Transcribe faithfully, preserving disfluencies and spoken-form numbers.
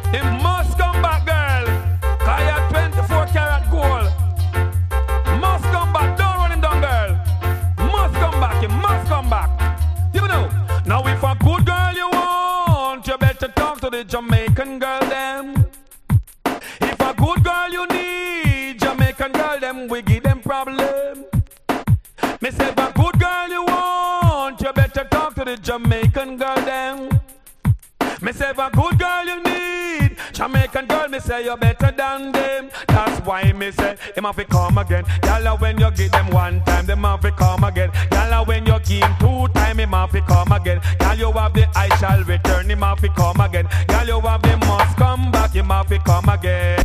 It must come back, girl. Cause you're twenty-four karat gold. Must come back. Don't run him down, girl. Must come back. It must come back. You know. Now if a good girl you want, you better talk to the Jamaican girl them. If a good girl you need, Jamaican girl them, we give them problem. Me say if a good girl you want, you better talk to the Jamaican girl them. Me say if a good girl you need, Jamaican girl, me say you better than them. That's why me say him have to come again. Y'all when you give them one time, them have to come again. Y'all when you give him two time, him have to come again. Y'all you have the I shall return, him have to come again. Y'all you have the must come back, him have to come again.